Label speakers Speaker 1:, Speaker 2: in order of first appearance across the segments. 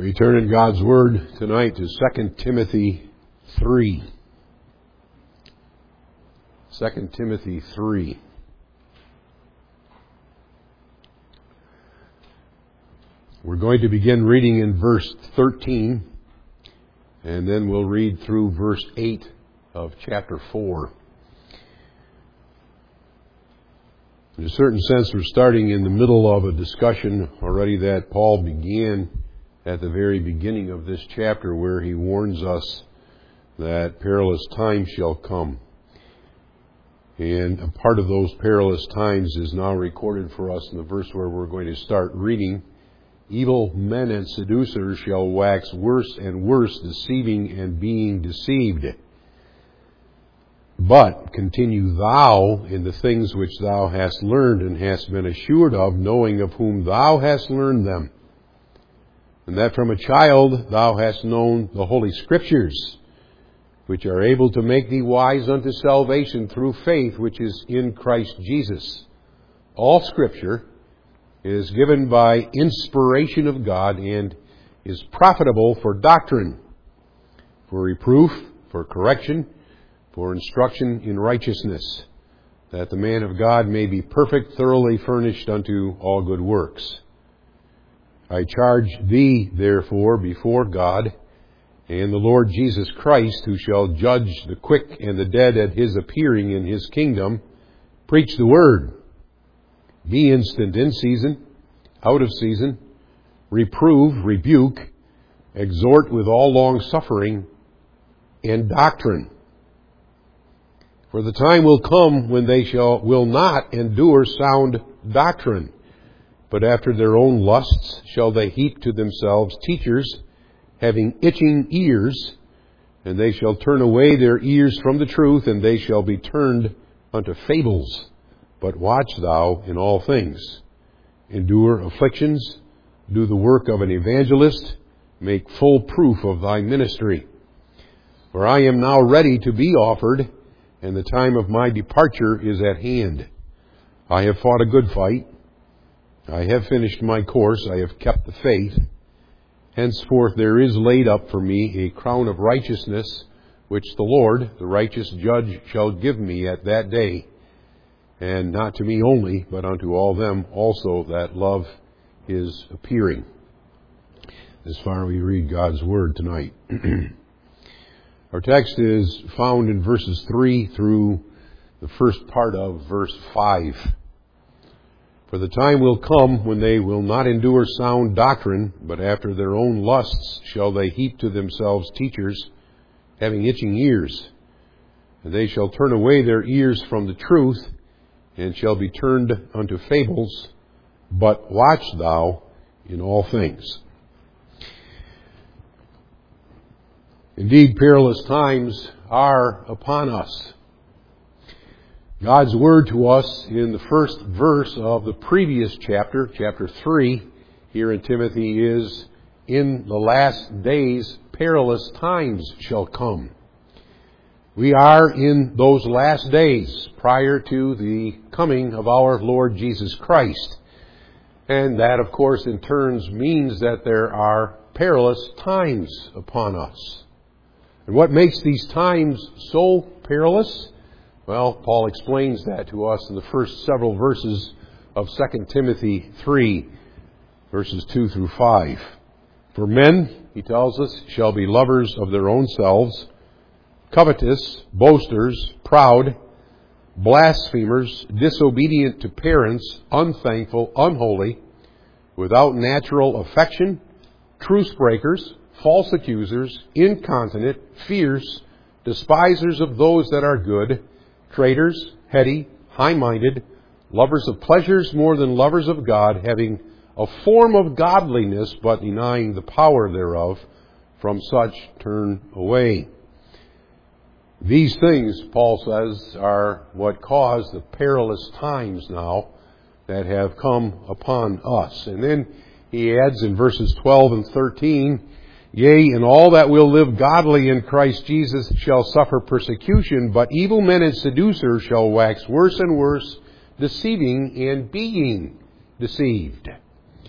Speaker 1: We turn in God's Word tonight to 2 Timothy 3. 2 Timothy 3. We're going to begin reading in verse 13, and then we'll read through verse 8 of chapter 4. In a certain sense, we're starting in the middle of a discussion already that Paul began at the very beginning of this chapter, where he warns us that perilous times shall come. And a part of those perilous times is now recorded for us in the verse where we're going to start reading. Evil men and seducers shall wax worse and worse, deceiving and being deceived. But continue thou in the things which thou hast learned and hast been assured of, knowing of whom thou hast learned them, and that from a child thou hast known the Holy Scriptures, which are able to make thee wise unto salvation through faith which is in Christ Jesus. All Scripture is given by inspiration of God and is profitable for doctrine, for reproof, for correction, for instruction in righteousness, that the man of God may be perfect, thoroughly furnished unto all good works. I charge thee, therefore, before God and the Lord Jesus Christ, who shall judge the quick and the dead at his appearing in his kingdom, preach the word. Be instant in season, out of season, reprove, rebuke, exhort with all long suffering and doctrine. For the time will come when they will not endure sound doctrine, but after their own lusts shall they heap to themselves teachers, having itching ears, and they shall turn away their ears from the truth, and they shall be turned unto fables. But watch thou in all things. Endure afflictions, do the work of an evangelist, make full proof of thy ministry. For I am now ready to be offered, and the time of my departure is at hand. I have fought a good fight. I have finished my course. I have kept the faith. Henceforth there is laid up for me a crown of righteousness, which the Lord, the righteous judge, shall give me at that day. And not to me only, but unto all them also that love his appearing. This far we read God's Word tonight. Our text is found in verses 3 through the first part of verse 5. For the time will come when they will not endure sound doctrine, but after their own lusts shall they heap to themselves teachers, having itching ears. And they shall turn away their ears from the truth, and shall be turned unto fables. But watch thou in all things. Indeed, perilous times are upon us. God's word to us in the first verse of the previous chapter, chapter 3, here in Timothy, is, in the last days, perilous times shall come. We are in those last days prior to the coming of our Lord Jesus Christ. And that, of course, in turn means that there are perilous times upon us. And what makes these times so perilous? Well, Paul explains that to us in the first several verses of 2 Timothy 3, verses 2 through 5. For men, he tells us, shall be lovers of their own selves, covetous, boasters, proud, blasphemers, disobedient to parents, unthankful, unholy, without natural affection, truce breakers, false accusers, incontinent, fierce, despisers of those that are good, traitors, heady, high-minded, lovers of pleasures more than lovers of God, having a form of godliness but denying the power thereof. From such turn away. These things, Paul says, are what cause the perilous times now that have come upon us. And then he adds in verses 12 and 13, Yea, and all that will live godly in Christ Jesus shall suffer persecution, but evil men and seducers shall wax worse and worse, deceiving and being deceived.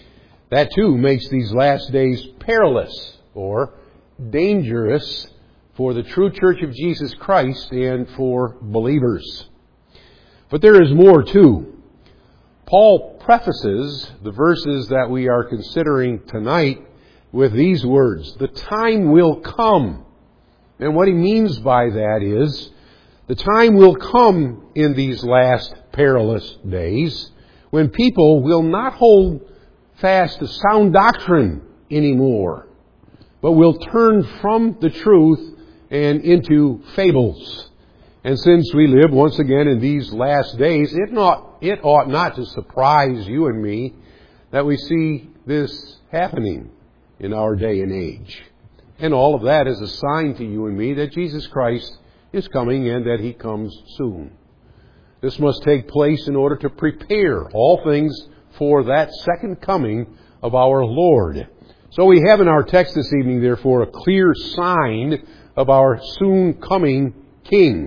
Speaker 1: That too makes these last days perilous or dangerous for the true Church of Jesus Christ and for believers. But there is more too. Paul prefaces the verses that we are considering tonight with these words, "The time will come." And what he means by that is, the time will come in these last perilous days when people will not hold fast to sound doctrine anymore, but will turn from the truth and into fables. And since we live once again in these last days, it ought not to surprise you and me that we see this happening in our day and age. And all of that is a sign to you and me that Jesus Christ is coming and that He comes soon. This must take place in order to prepare all things for that second coming of our Lord. So we have in our text this evening, therefore, a clear sign of our soon coming King.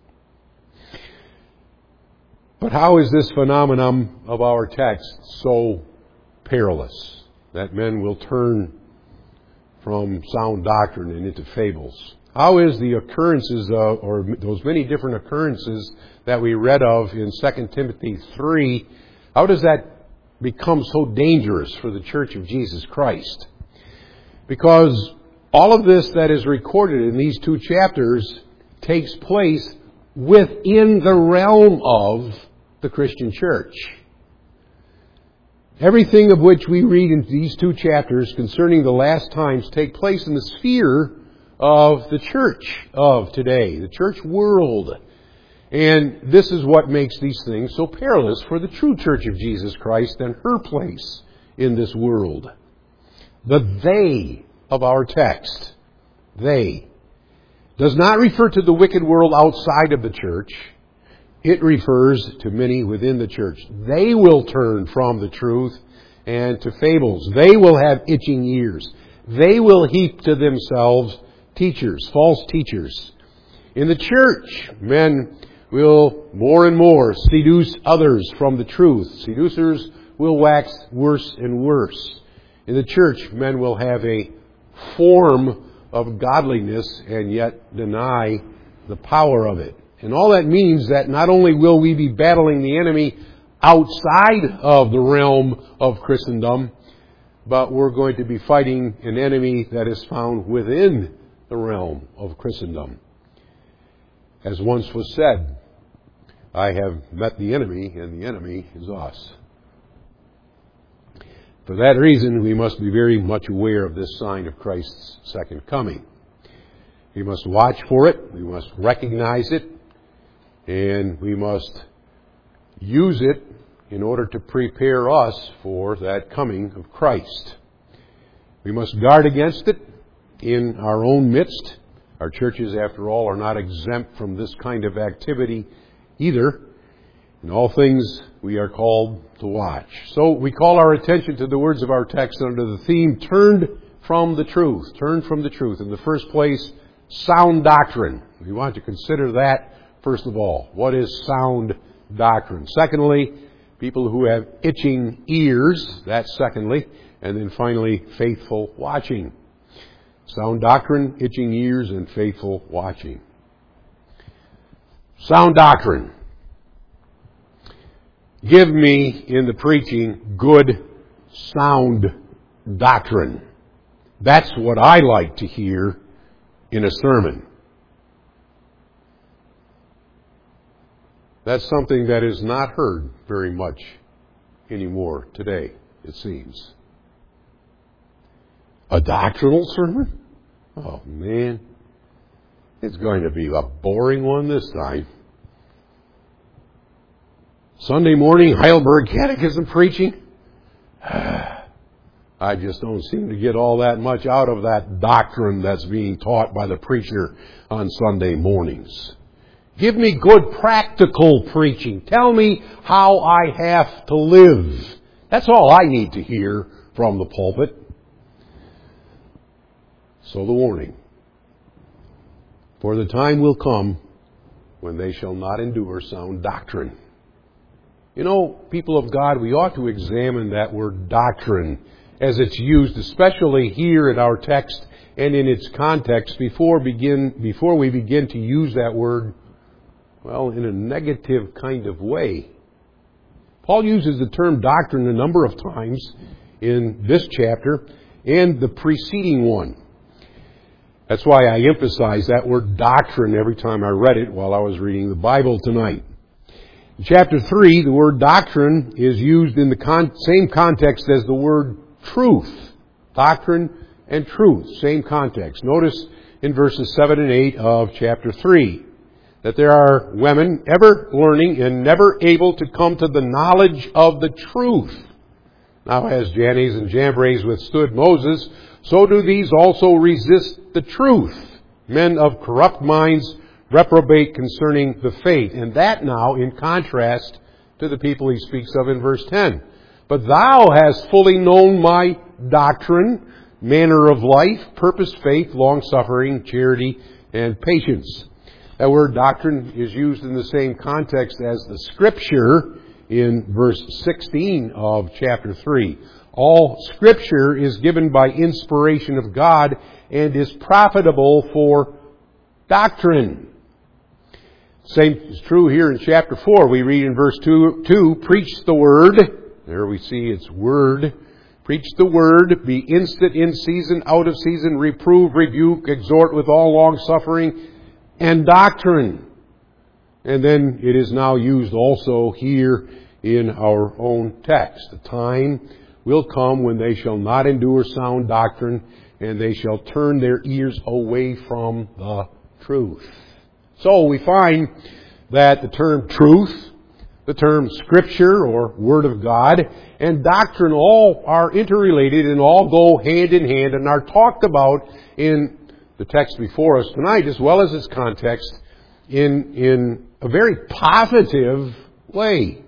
Speaker 1: But how is this phenomenon of our text so perilous that men will turn from sound doctrine and into fables? How is the occurrences or those many different occurrences that we read of in 2 Timothy 3, how does that become so dangerous for the Church of Jesus Christ? Because all of this that is recorded in these two chapters takes place within the realm of the Christian church. Everything of which we read in these two chapters concerning the last times take place in the sphere of the church of today, the church world. And this is what makes these things so perilous for the true Church of Jesus Christ and her place in this world. The "they" of our text, "they," does not refer to the wicked world outside of the church. It refers to many within the church. They will turn from the truth and to fables. They will have itching ears. They will heap to themselves teachers, false teachers. In the church, men will more and more seduce others from the truth. Seducers will wax worse and worse. In the church, men will have a form of godliness and yet deny the power of it. And all that means that not only will we be battling the enemy outside of the realm of Christendom, but we're going to be fighting an enemy that is found within the realm of Christendom. As once was said, I have met the enemy, and the enemy is us. For that reason, we must be very much aware of this sign of Christ's second coming. We must watch for it, we must recognize it, and we must use it in order to prepare us for that coming of Christ. We must guard against it in our own midst. Our churches, after all, are not exempt from this kind of activity either. In all things, we are called to watch. So we call our attention to the words of our text under the theme, turned from the truth. Turned from the truth. In the first place, sound doctrine. We want to consider that first of all. What is sound doctrine? Secondly, people who have itching ears. That's secondly. And then finally, faithful watching. Sound doctrine, itching ears, and faithful watching. Sound doctrine. Give me, in the preaching, good, sound doctrine. That's what I like to hear in a sermon. That's something that is not heard very much anymore today, it seems. A doctrinal sermon? Oh, man. It's going to be a boring one this time. Sunday morning Heidelberg Catechism preaching? I just don't seem to get all that much out of that doctrine that's being taught by the preacher on Sunday mornings. Give me good practical preaching. Tell me how I have to live. That's all I need to hear from the pulpit. So the warning. For the time will come when they shall not endure sound doctrine. You know, people of God, we ought to examine that word doctrine as it's used, especially here in our text and in its context, before we begin to use that word, well, in a negative kind of way. Paul uses the term doctrine a number of times in this chapter and the preceding one. That's why I emphasize that word doctrine every time I read it while I was reading the Bible tonight. In chapter 3, the word doctrine is used in the same context as the word truth. Doctrine and truth, same context. Notice in verses 7 and 8 of chapter 3 that there are women ever learning and never able to come to the knowledge of the truth. Now, as Jannes and Jambres withstood Moses, so do these also resist the truth. Men of corrupt minds reprobate concerning the faith. And that now in contrast to the people he speaks of in verse 10. But thou hast fully known my doctrine, manner of life, purpose, faith, long-suffering, charity, and patience. That word doctrine is used in the same context as the Scripture in verse 16 of chapter 3. All Scripture is given by inspiration of God and is profitable for doctrine. Same is true here in chapter 4. We read in verse 2, preach the word. There we see it's word. Preach the word. Be instant in season, out of season. Reprove, rebuke, exhort with all long-suffering and doctrine. And then it is now used also here in our own text. The time will come when they shall not endure sound doctrine, and they shall turn their ears away from the truth. So we find that the term truth, the term Scripture or Word of God, and doctrine all are interrelated and all go hand in hand and are talked about in the text before us tonight, as well as its context, in a very positive way.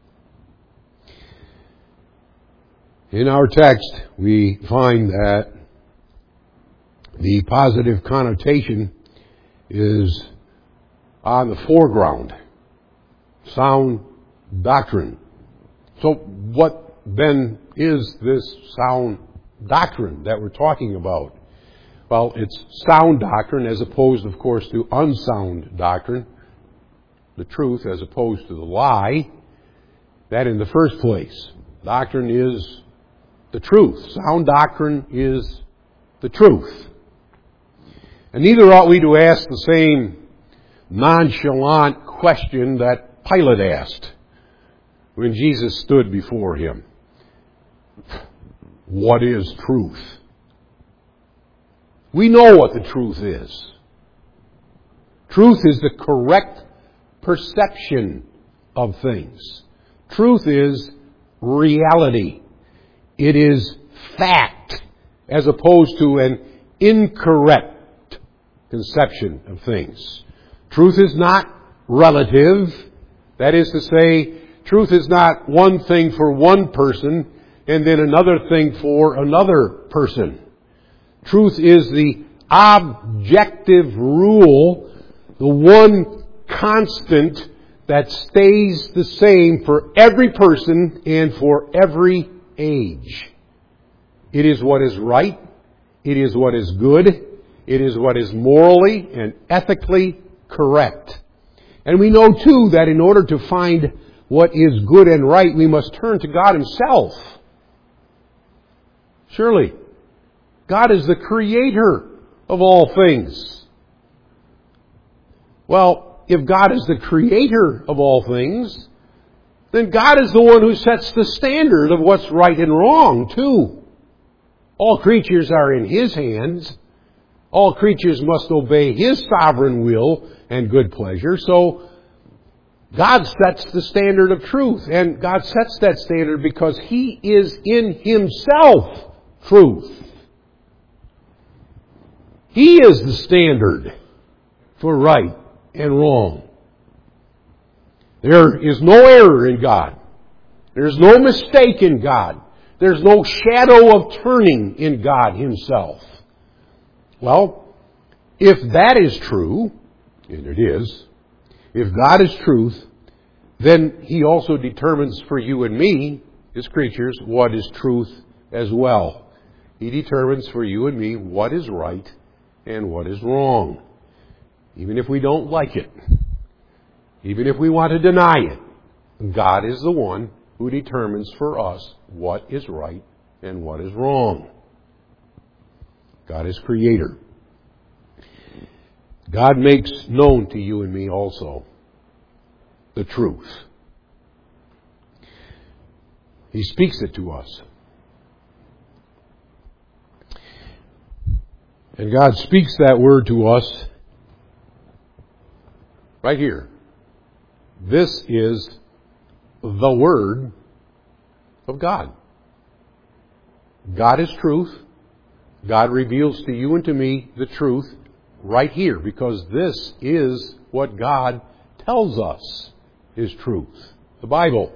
Speaker 1: In our text, we find that the positive connotation is on the foreground. Sound doctrine. So what then is this sound doctrine that we're talking about? Well, it's sound doctrine as opposed, of course, to unsound doctrine. The truth as opposed to the lie. That in the first place. Doctrine is the truth. Sound doctrine is the truth. And neither ought we to ask the same nonchalant question that Pilate asked when Jesus stood before him. What is truth? We know what the truth is. Truth is the correct perception of things. Truth is reality. It is fact as opposed to an incorrect conception of things. Truth is not relative. That is to say, truth is not one thing for one person and then another thing for another person. Truth is the objective rule, the one constant that stays the same for every person and for every age. It is what is right. It is what is good. It is what is morally and ethically correct. And we know too that in order to find what is good and right, we must turn to God Himself. Surely, God is the creator of all things. Well, if God is the creator of all things, then God is the one who sets the standard of what's right and wrong, too. All creatures are in His hands. All creatures must obey His sovereign will and good pleasure. So, God sets the standard of truth. And God sets that standard because He is in Himself truth. He is the standard for right and wrong. There is no error in God. There's no mistake in God. There's no shadow of turning in God Himself. Well, if that is true, and it is, if God is truth, then He also determines for you and me, His creatures, what is truth as well. He determines for you and me what is right and what is wrong. Even if we don't like it, even if we want to deny it, God is the one who determines for us what is right and what is wrong. God is creator. God makes known to you and me also the truth. He speaks it to us. And God speaks that word to us right here. This is the Word of God. God is truth. God reveals to you and to me the truth right here, because this is what God tells us is truth. The Bible.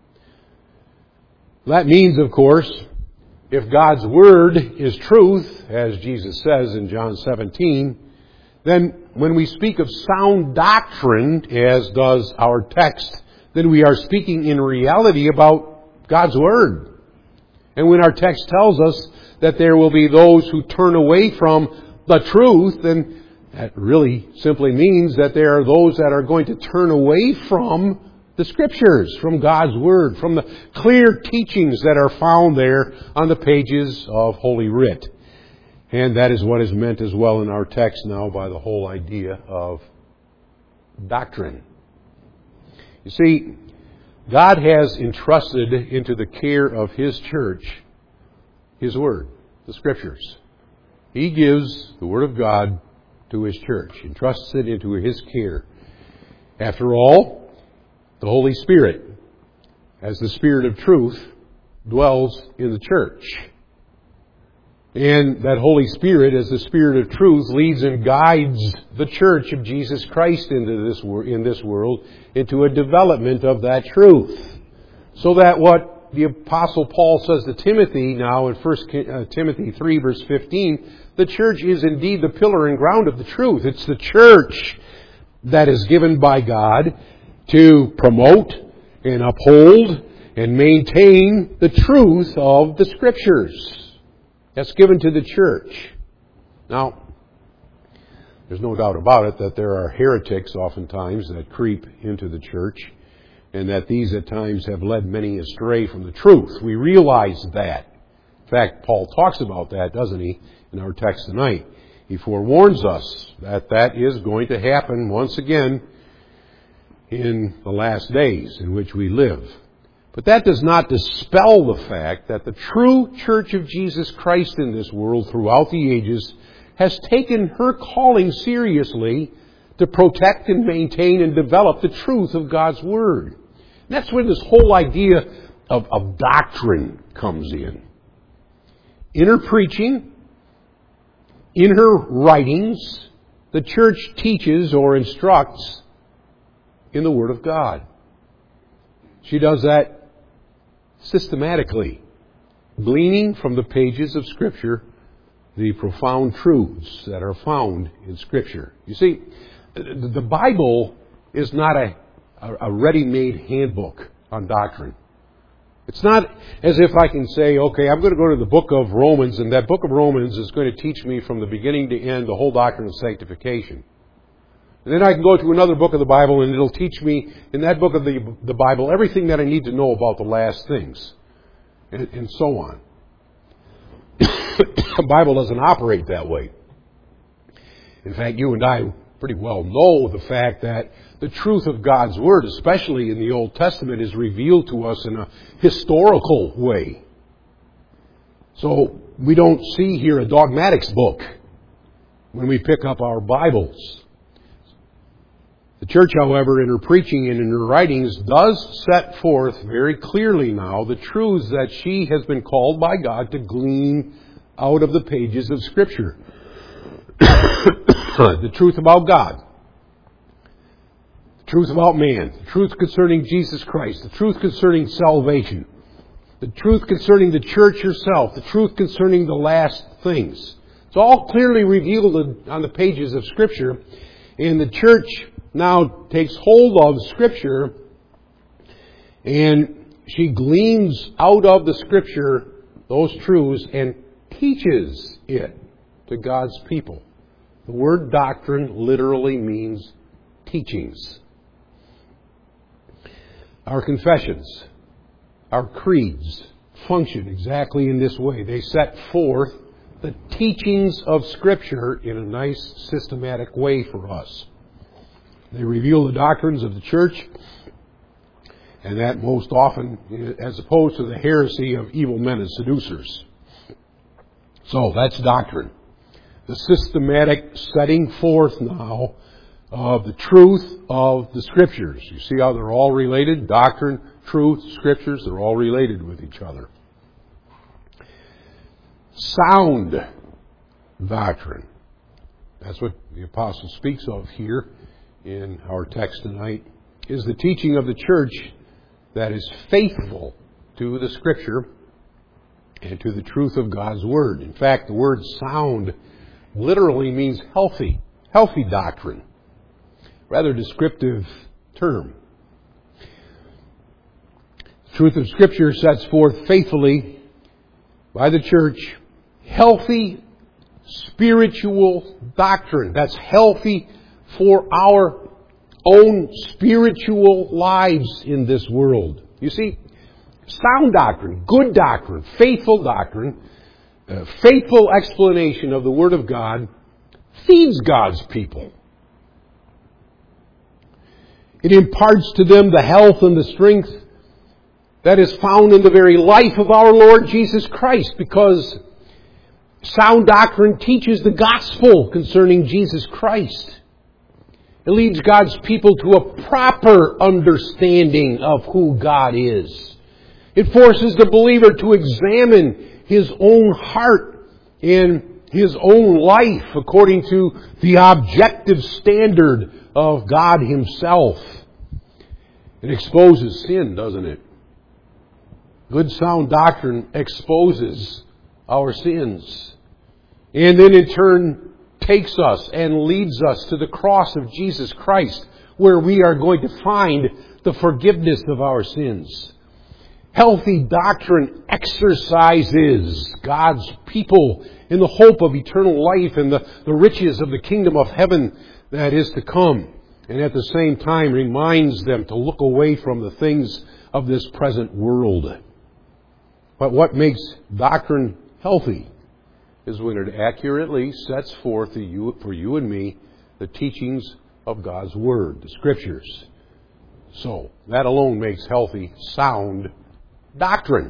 Speaker 1: That means, of course, if God's Word is truth, as Jesus says in John 17, then when we speak of sound doctrine, as does our text, then we are speaking in reality about God's Word. And when our text tells us that there will be those who turn away from the truth, then that really simply means that there are those that are going to turn away from the Scriptures, from God's Word, from the clear teachings that are found there on the pages of Holy Writ. And that is what is meant as well in our text now by the whole idea of doctrine. You see, God has entrusted into the care of His church His Word, the Scriptures. He gives the Word of God to His church, entrusts it into His care. After all, the Holy Spirit, as the Spirit of truth, dwells in the church. And that Holy Spirit, as the Spirit of truth, leads and guides the church of Jesus Christ in this world into a development of that truth. So that what the Apostle Paul says to Timothy now in 1 Timothy 3 verse 15, the church is indeed the pillar and ground of the truth. It's the church that is given by God to promote and uphold and maintain the truth of the Scriptures. That's given to the church. Now, there's no doubt about it that there are heretics oftentimes that creep into the church, and that these at times have led many astray from the truth. We realize that. In fact, Paul talks about that, doesn't he, in our text tonight. He forewarns us that that is going to happen once again in the last days in which we live. But that does not dispel the fact that the true Church of Jesus Christ in this world throughout the ages has taken her calling seriously to protect and maintain and develop the truth of God's Word. And that's where this whole idea of doctrine comes in. In her preaching, in her writings, the church teaches or instructs in the Word of God. She does that systematically, gleaning from the pages of Scripture the profound truths that are found in Scripture. You see, the Bible is not a ready-made handbook on doctrine. It's not as if I can say, okay, I'm going to go to the book of Romans, and that book of Romans is going to teach me from the beginning to end the whole doctrine of sanctification. And then I can go to another book of the Bible, and it'll teach me in that book of the Bible everything that I need to know about the last things, and so on. The Bible doesn't operate that way. In fact, you and I pretty well know the fact that the truth of God's Word, especially in the Old Testament, is revealed to us in a historical way. So we don't see here a dogmatics book when we pick up our Bibles. The church, however, in her preaching and in her writings, does set forth very clearly now the truths that she has been called by God to glean out of the pages of Scripture. The truth about God, the truth about man, the truth concerning Jesus Christ, the truth concerning salvation, the truth concerning the church herself, the truth concerning the last things. It's all clearly revealed on the pages of Scripture, and the church now takes hold of Scripture, and she gleans out of the Scripture those truths and teaches it to God's people. The word doctrine literally means teachings. Our confessions, our creeds, function exactly in this way. They set forth the teachings of Scripture in a nice, systematic way for us. They reveal the doctrines of the church, and that most often as opposed to the heresy of evil men and seducers. So that's doctrine. The systematic setting forth now of the truth of the Scriptures. You see how they're all related? Doctrine, truth, Scriptures, they're all related with each other. Sound doctrine. That's what the apostle speaks of here in our text tonight, is the teaching of the church that is faithful to the Scripture and to the truth of God's Word. In fact, the word sound literally means healthy doctrine. Rather descriptive term. The truth of Scripture sets forth faithfully by the church healthy spiritual doctrine. That's healthy for our own spiritual lives in this world. You see, sound doctrine, good doctrine, faithful explanation of the Word of God feeds God's people. It imparts to them the health and the strength that is found in the very life of our Lord Jesus Christ, because sound doctrine teaches the gospel concerning Jesus Christ. It leads God's people to a proper understanding of who God is. It forces the believer to examine his own heart and his own life according to the objective standard of God Himself. It exposes sin, doesn't it? Good sound doctrine exposes our sins. And then in turn takes us and leads us to the cross of Jesus Christ, where we are going to find the forgiveness of our sins. Healthy doctrine exercises God's people in the hope of eternal life and the riches of the kingdom of heaven that is to come. And at the same time reminds them to look away from the things of this present world. But what makes doctrine healthy is when it accurately sets forth for you and me the teachings of God's Word, the Scriptures. So, that alone makes healthy, sound doctrine.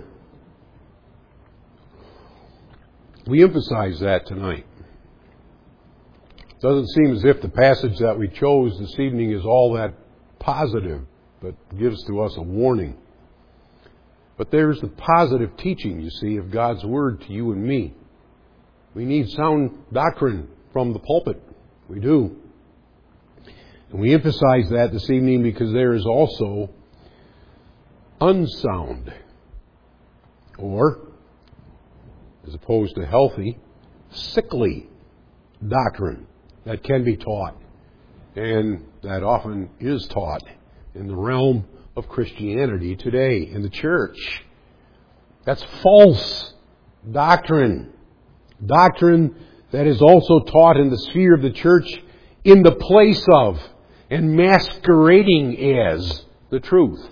Speaker 1: We emphasize that tonight. It doesn't seem as if the passage that we chose this evening is all that positive, but gives to us a warning. But there's the positive teaching, you see, of God's Word to you and me. We need sound doctrine from the pulpit. We do. And we emphasize that this evening because there is also unsound, or, as opposed to healthy, sickly doctrine that can be taught, and that often is taught in the realm of Christianity today in the church. That's false doctrine. Doctrine that is also taught in the sphere of the church in the place of and masquerading as the truth.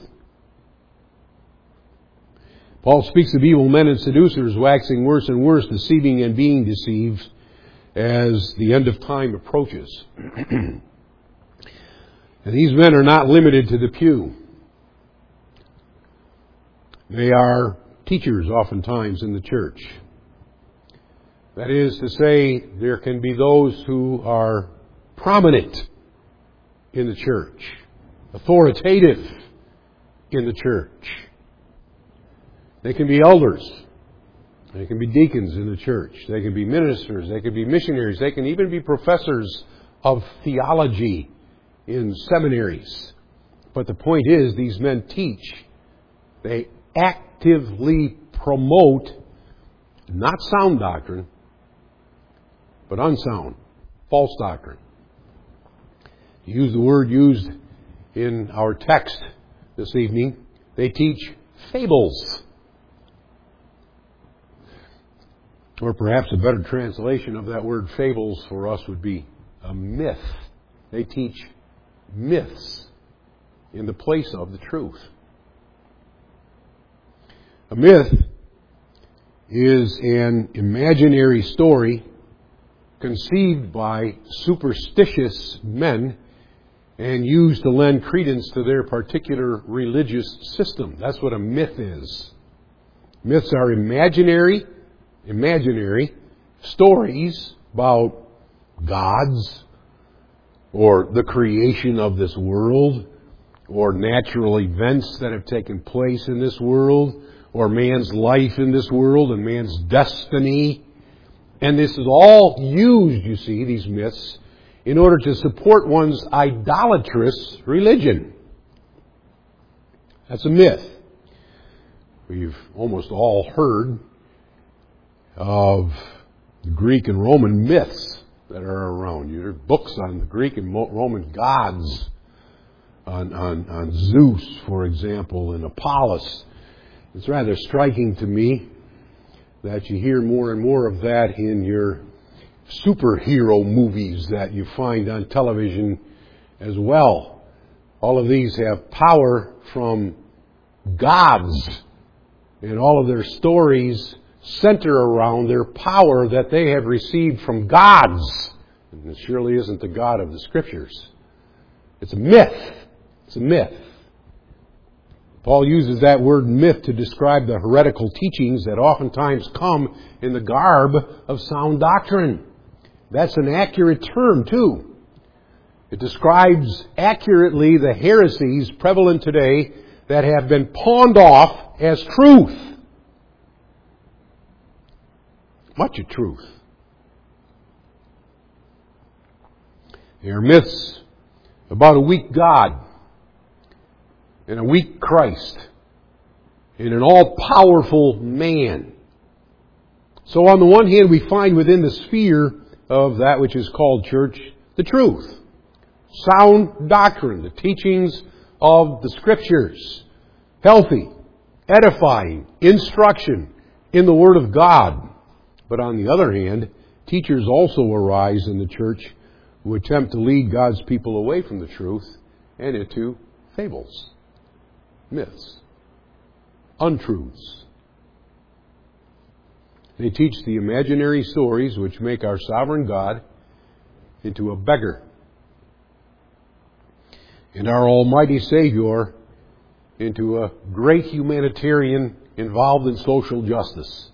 Speaker 1: Paul speaks of evil men and seducers waxing worse and worse, deceiving and being deceived as the end of time approaches. And these men are not limited to the pew. They are teachers oftentimes in the church. That is to say, there can be those who are prominent in the church, authoritative in the church. They can be elders. They can be deacons in the church. They can be ministers. They can be missionaries. They can even be professors of theology in seminaries. But the point is, these men teach. They actively promote not sound doctrine, but unsound, false doctrine. To use the word used in our text this evening, they teach fables. Or perhaps a better translation of that word fables for us would be a myth. They teach myths in the place of the truth. A myth is an imaginary story conceived by superstitious men and used to lend credence to their particular religious system. That's what a myth is. Myths are imaginary stories about gods or the creation of this world or natural events that have taken place in this world or man's life in this world and man's destiny. And this is all used, you see, these myths, in order to support one's idolatrous religion. That's a myth. We've almost all heard of the Greek and Roman myths that are around you. There are books on the Greek and Roman gods, on Zeus, for example, and Apollos. It's rather striking to me that you hear more and more of that in your superhero movies that you find on television as well. All of these have power from gods, and all of their stories center around their power that they have received from gods. And it surely isn't the God of the Scriptures. It's a myth. It's a myth. Paul uses that word myth to describe the heretical teachings that oftentimes come in the garb of sound doctrine. That's an accurate term, too. It describes accurately the heresies prevalent today that have been pawned off as truth. Much of truth. They are myths about a weak God and a weak Christ and an all-powerful man. So on the one hand, we find within the sphere of that which is called church the truth, sound doctrine, the teachings of the Scriptures, healthy, edifying instruction in the Word of God. But on the other hand, teachers also arise in the church who attempt to lead God's people away from the truth and into fables, myths, untruths. They teach the imaginary stories which make our sovereign God into a beggar and our almighty Savior into a great humanitarian involved in social justice.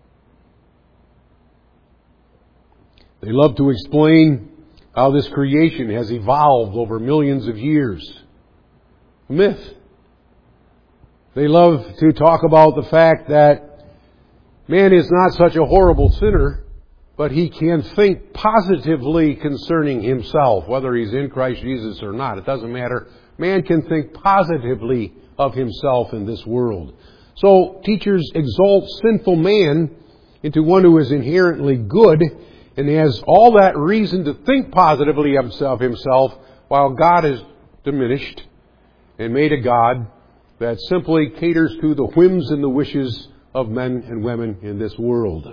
Speaker 1: They love to explain how this creation has evolved over millions of years. A myth. They love to talk about the fact that man is not such a horrible sinner, but he can think positively concerning himself, whether he's in Christ Jesus or not. It doesn't matter. Man can think positively of himself in this world. So teachers exalt sinful man into one who is inherently good and has all that reason to think positively of himself, while God is diminished and made a God that simply caters to the whims and the wishes of men and women in this world.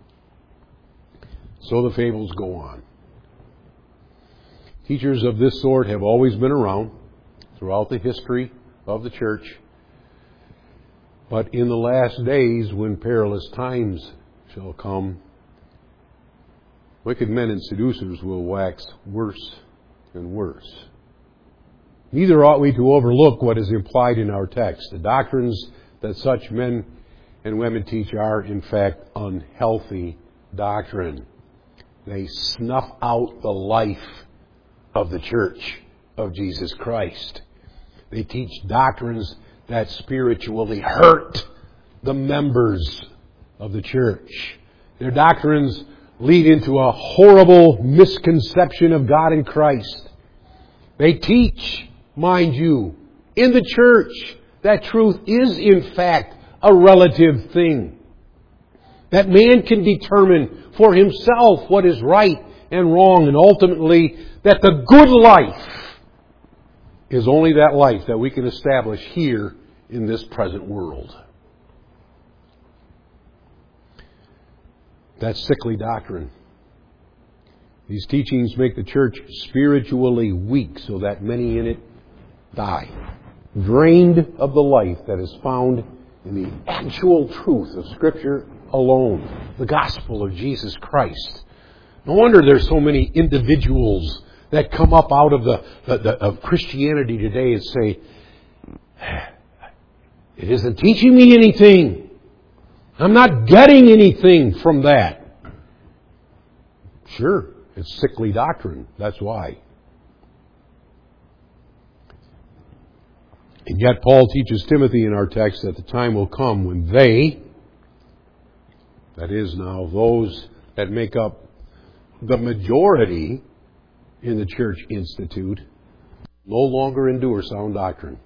Speaker 1: So the fables go on. Teachers of this sort have always been around throughout the history of the church. But in the last days, when perilous times shall come, wicked men and seducers will wax worse and worse. Neither ought we to overlook what is implied in our text. The doctrines that such men and women teach are, in fact, unhealthy doctrine. They snuff out the life of the church of Jesus Christ. They teach doctrines that spiritually hurt the members of the church. Their doctrines lead into a horrible misconception of God and Christ. They teach, mind you, in the church that truth is in fact a relative thing. That man can determine for himself what is right and wrong, and ultimately that the good life is only that life that we can establish here in this present world. That's sickly doctrine. These teachings make the church spiritually weak so that many in it die, drained of the life that is found in the actual truth of Scripture alone, the gospel of Jesus Christ. No wonder there's so many individuals that come up out of of Christianity today and say, it isn't teaching me anything. I'm not getting anything from that. Sure, it's sickly doctrine. That's why. And yet Paul teaches Timothy in our text that the time will come when they, that is now those that make up the majority in the church institute, no longer endure sound doctrine.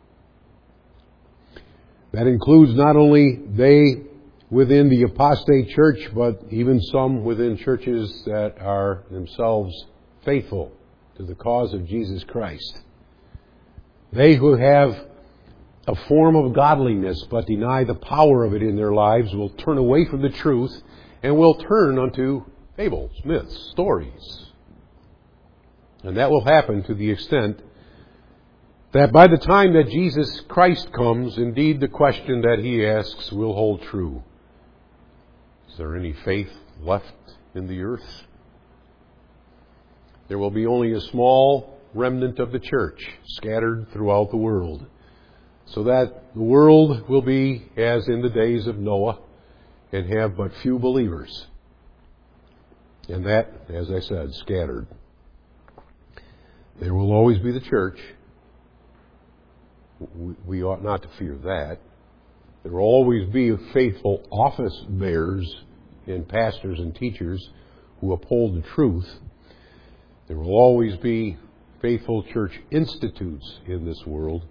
Speaker 1: That includes not only they within the apostate church, but even some within churches that are themselves faithful to the cause of Jesus Christ. They who have a form of godliness but deny the power of it in their lives will turn away from the truth and will turn unto fables, myths, stories. And that will happen to the extent that by the time that Jesus Christ comes, indeed the question that He asks will hold true. Is there any faith left in the earth? There will be only a small remnant of the church scattered throughout the world, so that the world will be as in the days of Noah and have but few believers. And that, as I said, scattered. There will always be the church. We ought not to fear that. There will always be faithful office bearers and pastors and teachers who uphold the truth. There will always be faithful church institutes in this world.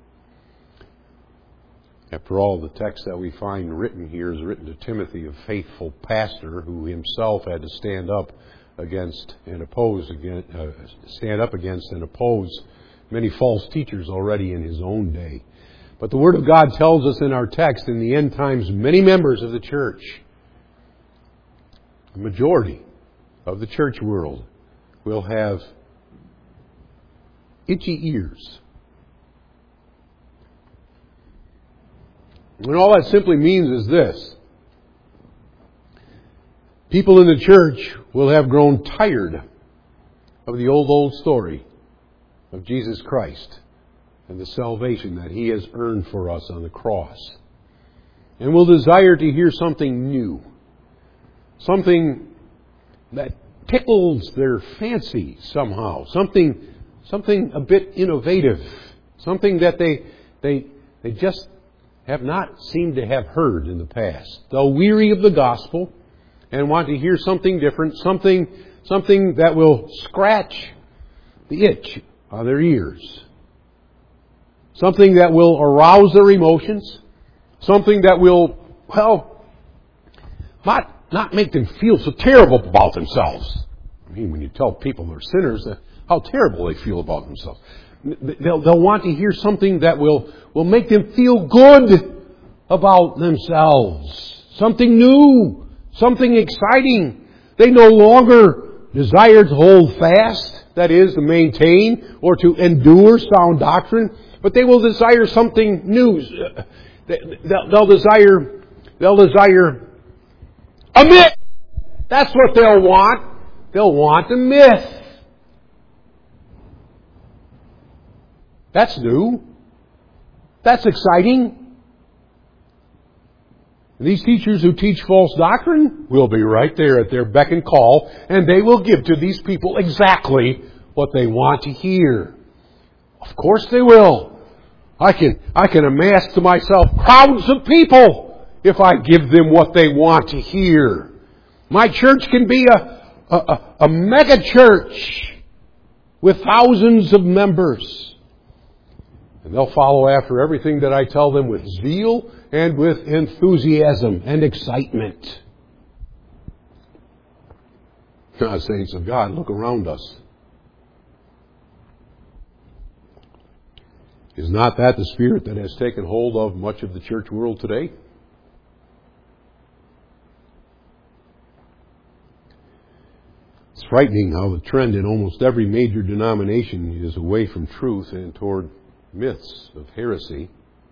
Speaker 1: After all, the text that we find written here is written to Timothy, a faithful pastor who himself had to stand up against and oppose many false teachers already in his own day. But the Word of God tells us in our text, in the end times, many members of the church, the majority of the church world, will have itchy ears. And all that simply means is this. People in the church will have grown tired of the old story of Jesus Christ and the salvation that He has earned for us on the cross, and will desire to hear something new, something that tickles their fancy somehow, something a bit innovative, something that they just have not seemed to have heard in the past. They're weary of the gospel and want to hear something different, something that will scratch the itch on their ears, something that will arouse their emotions, something that will, not make them feel so terrible about themselves. I mean, when you tell people they're sinners, how terrible they feel about themselves. They'll want to hear something that will make them feel good about themselves. Something new, something exciting. They no longer desire to hold fast, that is, to maintain or to endure sound doctrine, but they will desire something new. They'll desire a myth. That's what they'll want. They'll want a myth. That's new. That's exciting. And these teachers who teach false doctrine will be right there at their beck and call, and they will give to these people exactly what they want to hear. Of course they will. I can amass to myself crowds of people if I give them what they want to hear. My church can be a mega church with thousands of members. And they'll follow after everything that I tell them with zeal and with enthusiasm and excitement. Saints of God, look around us. Is not that the spirit that has taken hold of much of the church world today? frightening how the trend in almost every major denomination is away from truth and toward myths of heresy.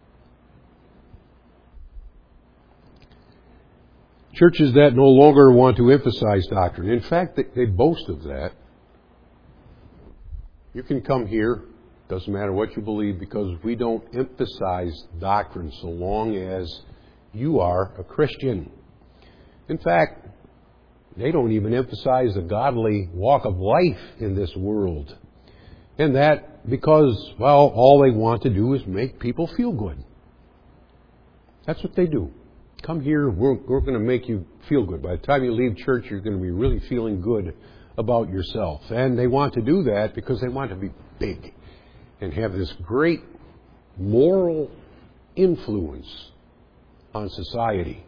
Speaker 1: Churches that no longer want to emphasize doctrine. In fact, they boast of that. You can come here, doesn't matter what you believe, because we don't emphasize doctrine so long as you are a Christian. In fact, they don't even emphasize the godly walk of life in this world. And that because, well, all they want to do is make people feel good. That's what they do. Come here, we're going to make you feel good. By the time you leave church, you're going to be really feeling good about yourself. And they want to do that because they want to be big and have this great moral influence on society.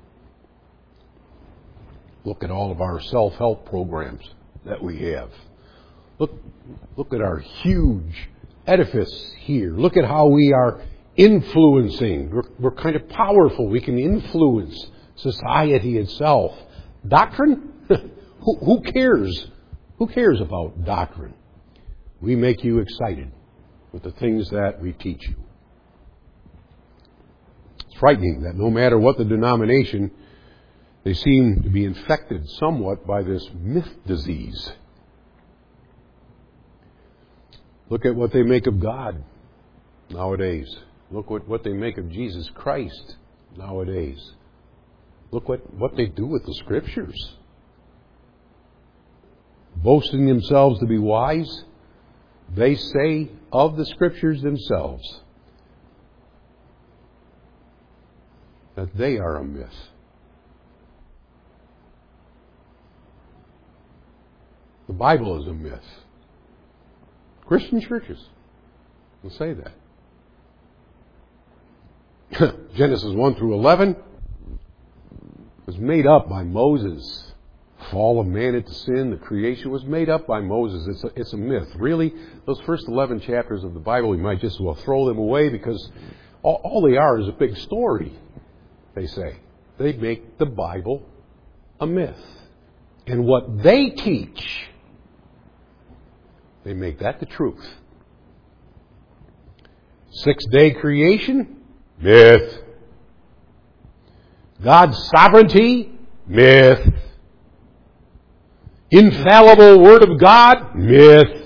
Speaker 1: Look at all of our self-help programs that we have. Look at our huge edifice here. Look at how we are influencing. We're kind of powerful. We can influence society itself. Doctrine? Who cares? Who cares about doctrine? We make you excited with the things that we teach you. It's frightening that no matter what the denomination, they seem to be infected somewhat by this myth disease. Look at what they make of God nowadays. Look what they make of Jesus Christ nowadays. Look what they do with the Scriptures. Boasting themselves to be wise, they say of the Scriptures themselves that they are a myth. The Bible is a myth. Christian churches will say that. Genesis 1 through 11 was made up by Moses. Fall of man into sin, the creation was made up by Moses. It's a myth. Really, those first 11 chapters of the Bible, you might just as well throw them away because all they are is a big story, they say. They make the Bible a myth. And what they teach, they make that the truth. 6-day creation? Myth. God's sovereignty? Myth. Infallible Word of God? Myth.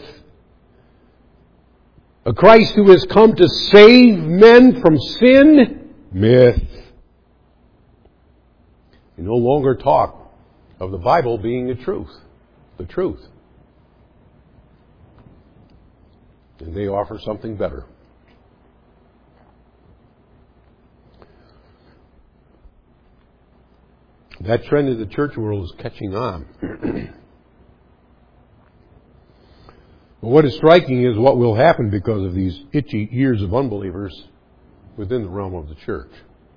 Speaker 1: A Christ who has come to save men from sin? Myth. You no longer talk of the Bible being the truth. The truth. And they offer something better. That trend in the church world is catching on. But what is striking is what will happen because of these itchy ears of unbelievers within the realm of the church.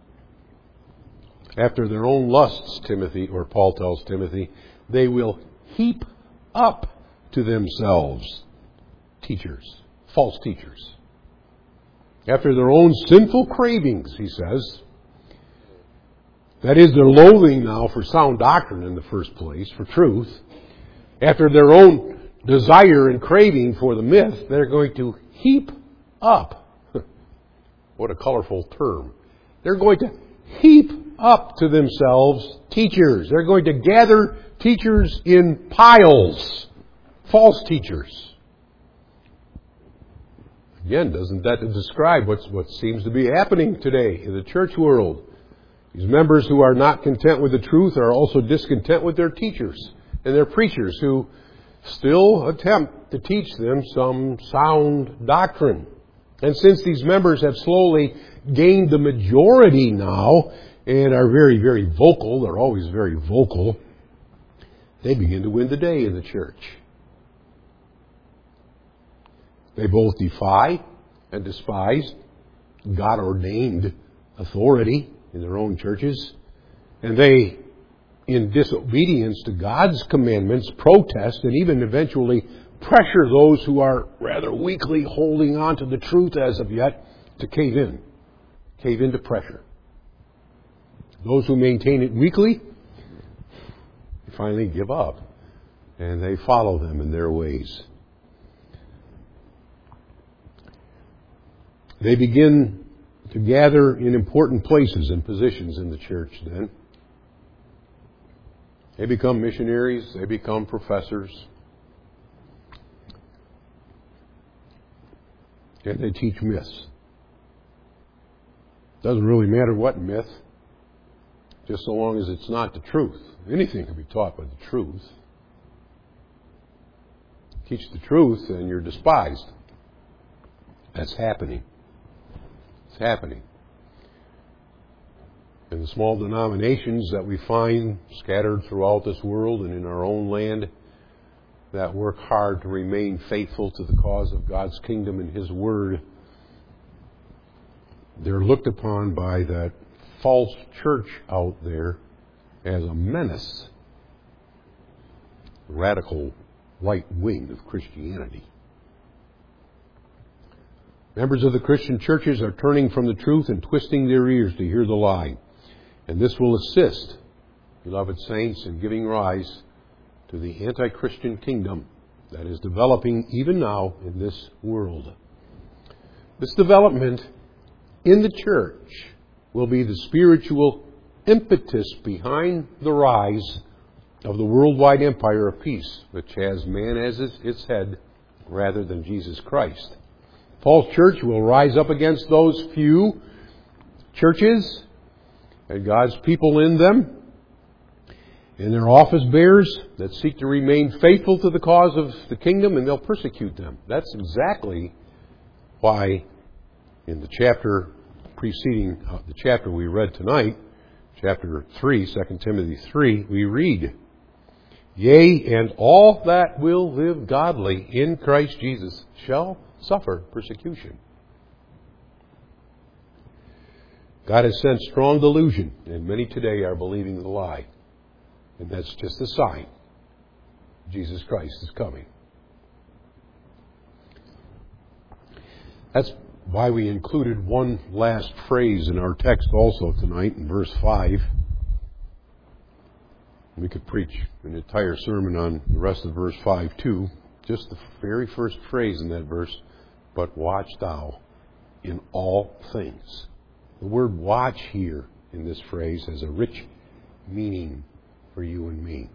Speaker 1: After their own lusts, Paul tells Timothy, they will heap up to themselves teachers, false teachers. After their own sinful cravings, he says. That is, their loathing now for sound doctrine in the first place, for truth. After their own desire and craving for the myth, they're going to heap up. What a colorful term. They're going to heap up to themselves teachers. They're going to gather teachers in piles. False teachers. Again, doesn't that describe what seems to be happening today in the church world? These members who are not content with the truth are also discontent with their teachers and their preachers who still attempt to teach them some sound doctrine. And since these members have slowly gained the majority now and are very, very vocal, they're always very vocal, they begin to win the day in the church. They both defy and despise God-ordained authority in their own churches. And they, in disobedience to God's commandments, protest and even eventually pressure those who are rather weakly holding on to the truth as of yet to cave into pressure. Those who maintain it weakly finally give up and they follow them in their ways. They begin to gather in important places and positions in the church then. They become missionaries, they become professors, and they teach myths. Doesn't really matter what myth, just so long as it's not the truth. Anything can be taught by the truth. Teach the truth and you're despised. That's happening. It's happening. And the small denominations that we find scattered throughout this world and in our own land that work hard to remain faithful to the cause of God's kingdom and His Word, they're looked upon by that false church out there as a menace, the radical right wing of Christianity. Members of the Christian churches are turning from the truth and twisting their ears to hear the lie. And this will assist, beloved saints, in giving rise to the anti-Christian kingdom that is developing even now in this world. This development in the church will be the spiritual impetus behind the rise of the worldwide empire of peace, which has man as its head rather than Jesus Christ. False church will rise up against those few churches and God's people in them and their office bearers that seek to remain faithful to the cause of the kingdom, and they'll persecute them. That's exactly why in the chapter preceding the chapter we read tonight, chapter 3, 2 Timothy 3, we read, "Yea, and all that will live godly in Christ Jesus shall suffer persecution." God has sent strong delusion, and many today are believing the lie. And that's just a sign Jesus Christ is coming. That's why we included one last phrase in our text also tonight in verse 5. We could preach an entire sermon on the rest of verse 5 too. Just the very first phrase in that verse, "But watch thou in all things." The word watch here in this phrase has a rich meaning for you and me.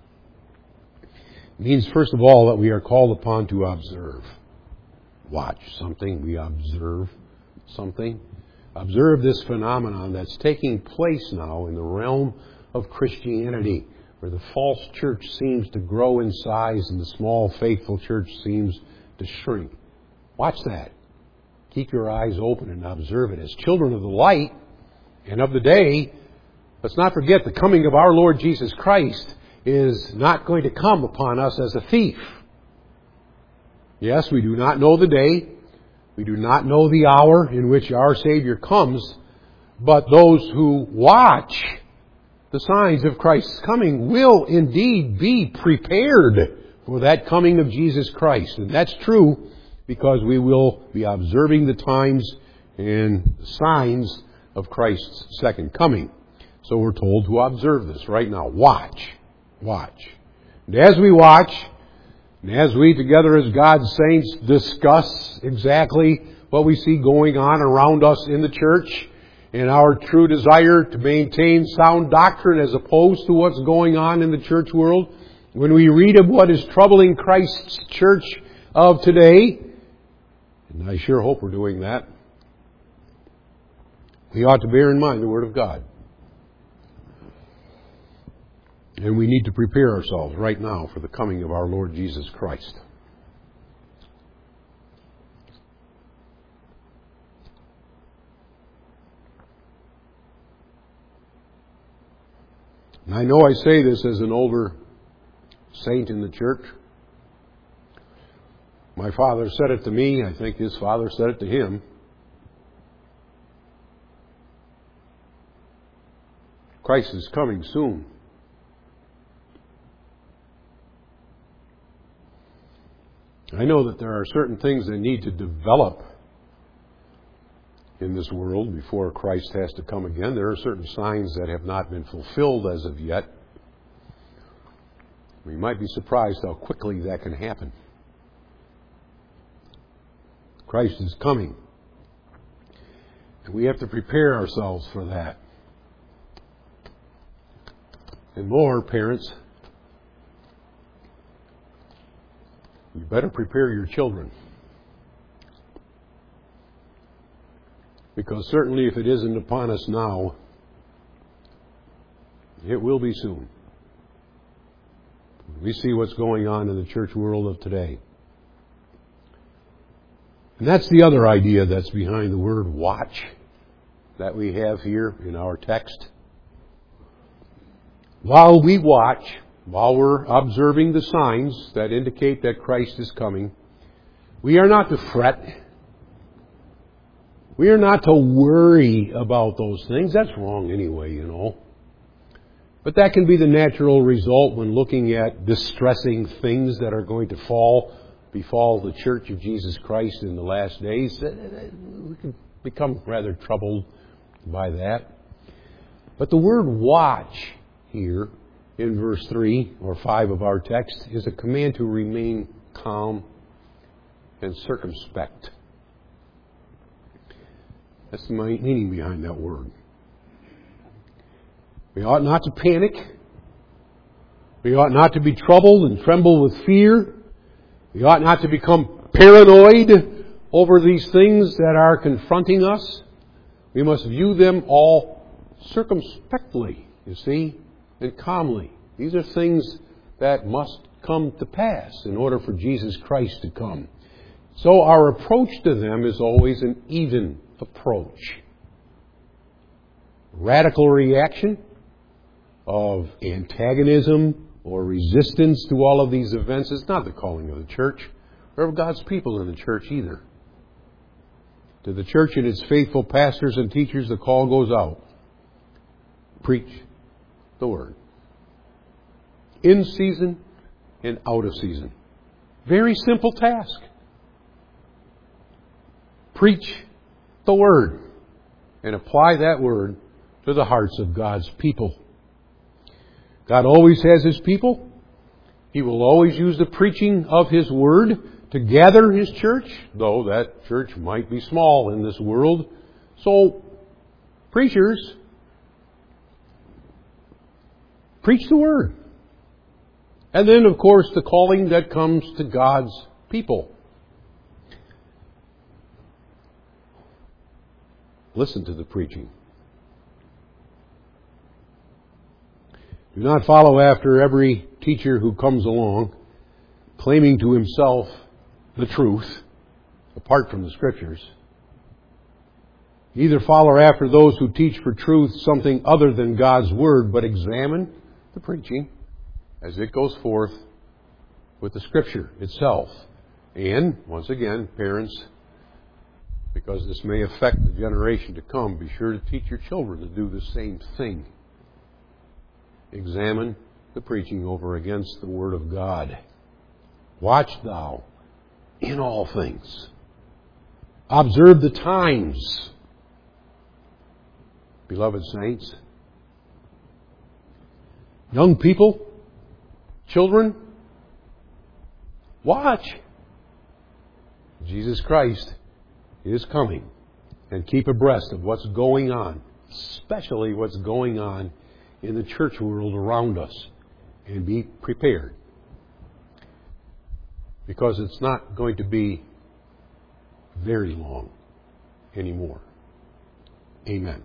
Speaker 1: It means, first of all, that we are called upon to observe. Watch something, we observe something. Observe this phenomenon that's taking place now in the realm of Christianity, where the false church seems to grow in size and the small faithful church seems to shrink. Watch that. Keep your eyes open and observe it. As children of the light and of the day, let's not forget the coming of our Lord Jesus Christ is not going to come upon us as a thief. Yes, we do not know the day. We do not know the hour in which our Savior comes. But those who watch the signs of Christ's coming will indeed be prepared for that coming of Jesus Christ. And that's true because we will be observing the times and signs of Christ's second coming. So we're told to observe this right now. Watch. Watch. And as we watch, and as we together as God's saints discuss exactly what we see going on around us in the church and our true desire to maintain sound doctrine as opposed to what's going on in the church world, when we read of what is troubling Christ's church of today, and I sure hope we're doing that, we ought to bear in mind the Word of God. And we need to prepare ourselves right now for the coming of our Lord Jesus Christ. And I know I say this as an older saint in the church. My father said it to me. I think his father said it to him. Christ is coming soon. I know that there are certain things that need to develop in this world before Christ has to come again. There are certain signs that have not been fulfilled as of yet. We might be surprised how quickly that can happen. Christ is coming. And we have to prepare ourselves for that. And more, parents, you better prepare your children. Because certainly if it isn't upon us now, it will be soon. We see what's going on in the church world of today. And that's the other idea that's behind the word watch that we have here in our text. While we watch, while we're observing the signs that indicate that Christ is coming, we are not to fret. We are not to worry about those things. That's wrong anyway, you know. But that can be the natural result when looking at distressing things that are going to befall the Church of Jesus Christ in the last days. We can become rather troubled by that. But the word watch here in verse 3 or 5 of our text is a command to remain calm and circumspect. That's the meaning behind that word. We ought not to panic. We ought not to be troubled and tremble with fear. We ought not to become paranoid over these things that are confronting us. We must view them all circumspectly, you see, and calmly. These are things that must come to pass in order for Jesus Christ to come. So our approach to them is always an even approach. Radical reaction of antagonism or resistance to all of these events is not the calling of the church or of God's people in the church either. To the church and its faithful pastors and teachers, the call goes out. Preach the word. In season and out of season. Very simple task. Preach the word and apply that word to the hearts of God's people. God always has His people. He will always use the preaching of His word to gather His church, though that church might be small in this world. So, preachers, preach the word. And then, of course, the calling that comes to God's people. Listen to the preaching. Do not follow after every teacher who comes along, claiming to himself the truth, apart from the Scriptures. Neither follow after those who teach for truth something other than God's Word, but examine the preaching as it goes forth with the Scripture itself. And, once again, parents, because this may affect the generation to come, be sure to teach your children to do the same thing. Examine the preaching over against the Word of God. Watch thou in all things. Observe the times. Beloved saints, young people, children, watch. Jesus Christ is coming, and keep abreast of what's going on, especially what's going on in the church world around us, and be prepared, because it's not going to be very long anymore. Amen.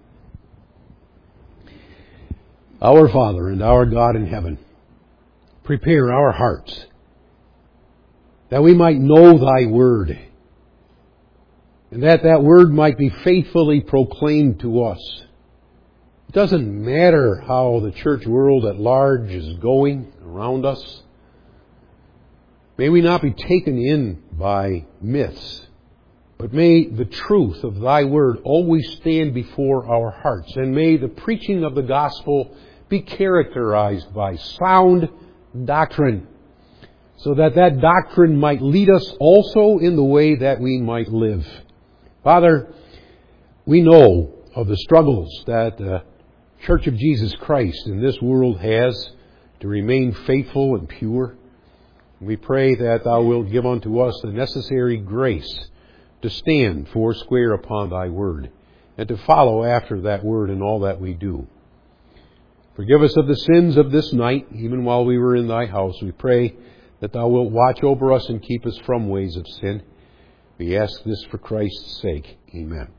Speaker 1: Our Father and our God in heaven, prepare our hearts that we might know Thy Word, and that Word might be faithfully proclaimed to us. It doesn't matter how the church world at large is going around us. May we not be taken in by myths, but may the truth of Thy Word always stand before our hearts, and may the preaching of the gospel be characterized by sound doctrine, so that doctrine might lead us also in the way that we might live. Father, we know of the struggles that the Church of Jesus Christ in this world has to remain faithful and pure. We pray that Thou wilt give unto us the necessary grace to stand foursquare upon Thy Word and to follow after that Word in all that we do. Forgive us of the sins of this night, even while we were in Thy house. We pray that Thou wilt watch over us and keep us from ways of sin. We ask this for Christ's sake. Amen.